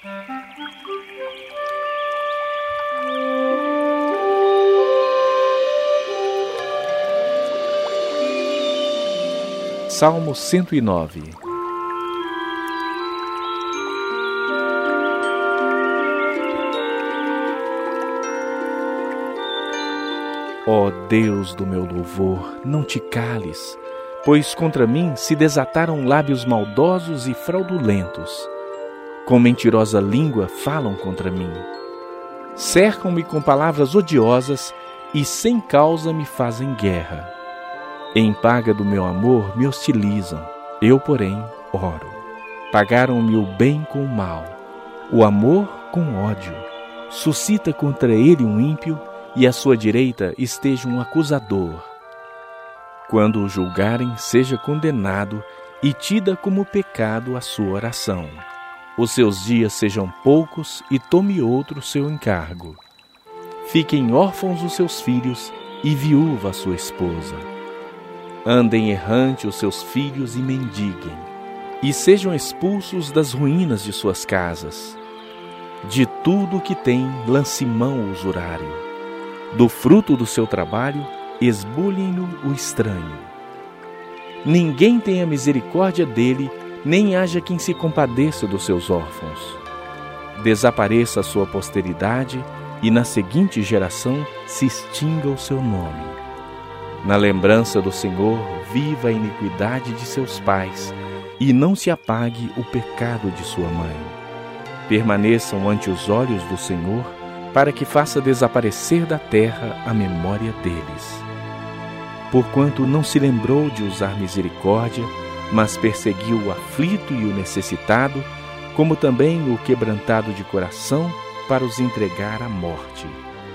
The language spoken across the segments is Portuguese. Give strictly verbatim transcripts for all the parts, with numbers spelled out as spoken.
Salmo cento e nove. Ó Deus do meu louvor, não te cales, pois contra mim se desataram lábios maldosos e fraudulentos. Com mentirosa língua falam contra mim. Cercam-me com palavras odiosas e sem causa me fazem guerra. Em paga do meu amor me hostilizam, eu, porém, oro. Pagaram-me o bem com o mal, o amor com ódio. Suscita contra ele um ímpio, e à sua direita esteja um acusador. Quando o julgarem, seja condenado, e tida como pecado a sua oração. Os seus dias sejam poucos, e tome outro seu encargo. Fiquem órfãos os seus filhos, e viúva a sua esposa. Andem errante os seus filhos e mendiguem, e sejam expulsos das ruínas de suas casas. De tudo o que tem, lance mão o usurário. Do fruto do seu trabalho, esbulhem-no o estranho. Ninguém tenha misericórdia dele, nem haja quem se compadeça dos seus órfãos. Desapareça a sua posteridade, e na seguinte geração se extinga o seu nome. Na lembrança do Senhor, viva a iniquidade de seus pais, e não se apague o pecado de sua mãe. Permaneçam ante os olhos do Senhor, para que faça desaparecer da terra a memória deles. Porquanto não se lembrou de usar misericórdia, mas perseguiu o aflito e o necessitado, como também o quebrantado de coração, para os entregar à morte.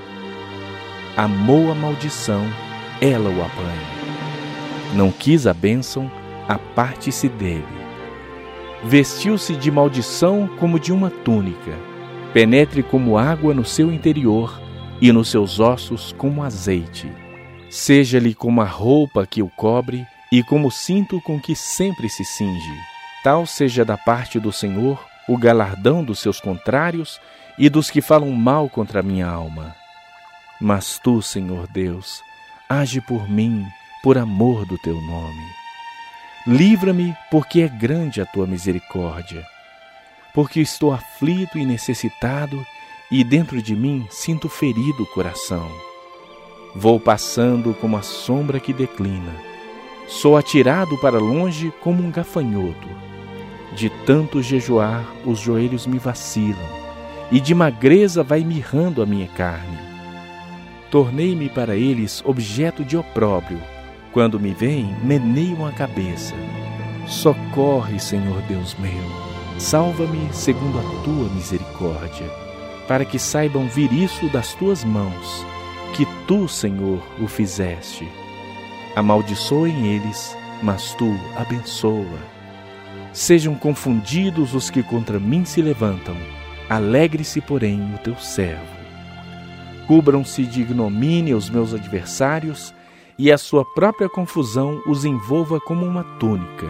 Amou a maldição, ela o apanha. Não quis a bênção, aparte-se dele. Vestiu-se de maldição como de uma túnica, penetre como água no seu interior, e nos seus ossos como azeite. Seja-lhe como a roupa que o cobre, e como o cinto com que sempre se cinge. Tal seja da parte do Senhor o galardão dos seus contrários e dos que falam mal contra a minha alma. Mas tu, Senhor Deus, age por mim, por amor do teu nome. Livra-me, porque é grande a tua misericórdia. Porque estou aflito e necessitado, e dentro de mim sinto ferido o coração. Vou passando como a sombra que declina. Sou atirado para longe como um gafanhoto. De tanto jejuar, os joelhos me vacilam, e de magreza vai mirrando a minha carne. Tornei-me para eles objeto de opróbrio. Quando me veem, meneiam a cabeça. Socorre, Senhor Deus meu. Salva-me segundo a tua misericórdia, para que saibam vir isso das tuas mãos, que tu, Senhor, o fizeste. Amaldiçoem eles, mas tu abençoa. Sejam confundidos os que contra mim se levantam, alegre-se, porém, o teu servo. Cubram-se de ignomínia os meus adversários, e a sua própria confusão os envolva como uma túnica.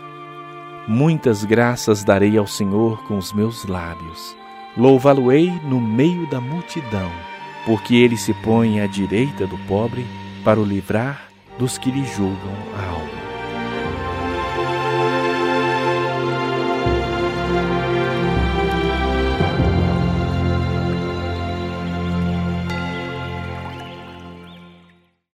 Muitas graças darei ao Senhor com os meus lábios. Louvá-lo-ei no meio da multidão, porque ele se põe à direita do pobre para o livrar dos que lhe julgam a